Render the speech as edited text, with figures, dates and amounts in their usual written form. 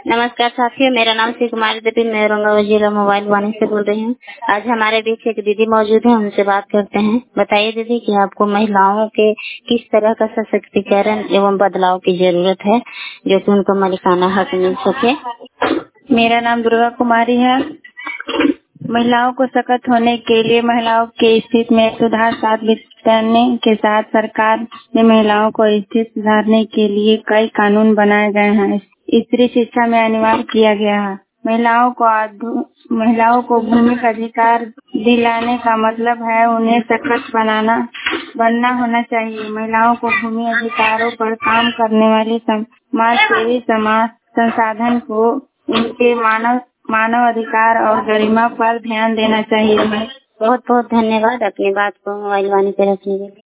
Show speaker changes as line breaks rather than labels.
नमस्कार साथियों, मेरा नाम श्री कुमारी देवी, मैं औरंगाबाद जिला मोबाइल वाणी से बोल रही हूँ। आज हमारे बीच एक दीदी मौजूद है, उनसे बात करते हैं। बताइए दीदी कि आपको महिलाओं के किस तरह का सशक्तिकरण एवं बदलाव की जरूरत है, जो कि उनको मालिकाना हक मिल सके।
मेरा नाम दुर्गा कुमारी है। महिलाओं को सशक्त होने के लिए महिलाओं के स्थिति में सुधार साबित करने के साथ सरकार ने महिलाओं को स्थिति सुधारने के लिए कई कानून बनाए गए हैं। स्त्री शिक्षा में अनिवार्य किया गया है। महिलाओं को भूमि का अधिकार दिलाने का मतलब है उन्हें सशक्त बनना होना चाहिए। महिलाओं को भूमि अधिकारों पर काम करने वाली समाज सेवी समाज संसाधन को उनके मानव अधिकार और गरिमा पर ध्यान देना चाहिए।
बहुत बहुत धन्यवाद अपनी बात को मोबाइल वाणी पे रखने के लिए।